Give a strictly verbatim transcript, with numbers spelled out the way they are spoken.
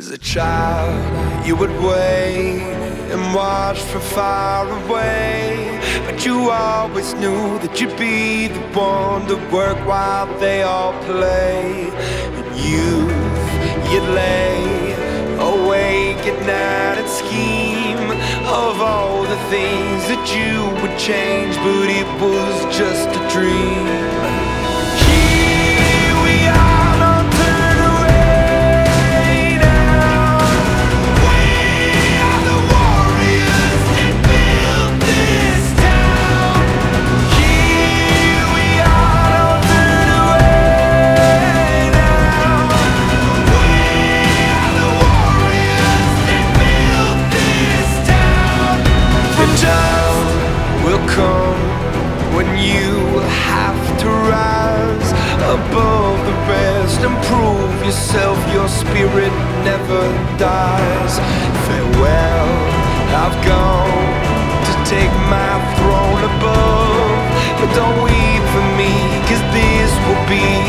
As a child, you would wait and watch from far away, but you always knew that you'd be the one to work while they all play. In youth, you'd lay awake at night and scheme of all the things that you would change, but it was just a dream. Here we are, don't turn away now. We are the warriors that built this town. Here we are, don't turn away now. We are the warriors that built this town. The time will come when you will have to rise above the rest and prove yourself. Your spirit never dies. Farewell, I've gone to take my throne above, but don't weep for me, 'cause this will be